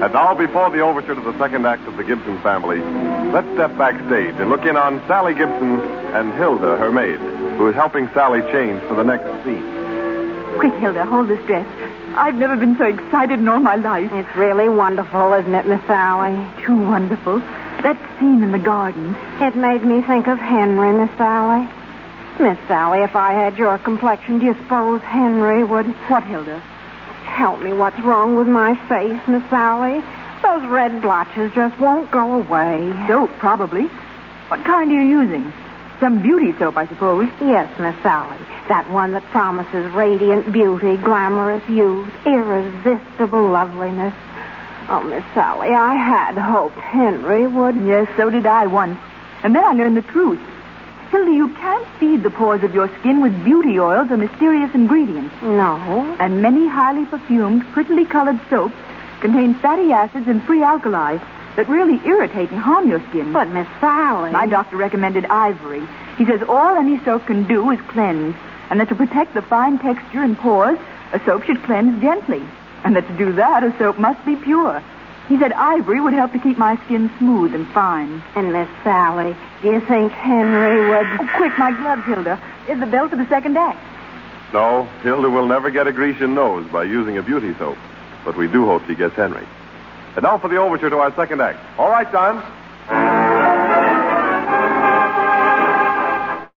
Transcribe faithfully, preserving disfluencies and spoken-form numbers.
And now, before the overture to the second act of The Gibson Family, let's step backstage and look in on Sally Gibson and Hilda, her maid, who is helping Sally change for the next scene. Quick, Hilda, hold this dress. I've never been so excited in all my life. It's really wonderful, isn't it, Miss Sally? Too wonderful. That scene in the garden. It made me think of Henry, Miss Sally. Miss Sally, if I had your complexion, do you suppose Henry would... What, Hilda? Help me, what's wrong with my face, Miss Sally? Those red blotches just won't go away. Soap, probably. What kind are you using? Some beauty soap, I suppose. Yes, Miss Sally. That one that promises radiant beauty, glamorous youth, irresistible loveliness. Oh, Miss Sally, I had hoped Henry would... Yes, so did I once. And then I learned the truth. Hilda, you can't feed the pores of your skin with beauty oils or mysterious ingredients. No. And many highly perfumed, prettily colored soaps contain fatty acids and free alkali that really irritate and harm your skin. But, Miss Sally... My doctor recommended Ivory. He says all any soap can do is cleanse, and that to protect the fine texture and pores, a soap should cleanse gently. And that to do that, a soap must be pure. He said Ivory would help to keep my skin smooth and fine. And, Miss Sally, do you think Henry would... Oh, quick, my gloves, Hilda. Is the bell for the second act? No, Hilda will never get a Grecian nose by using a beauty soap. But we do hope she gets Henry. And now for the overture to our second act. All right, Don.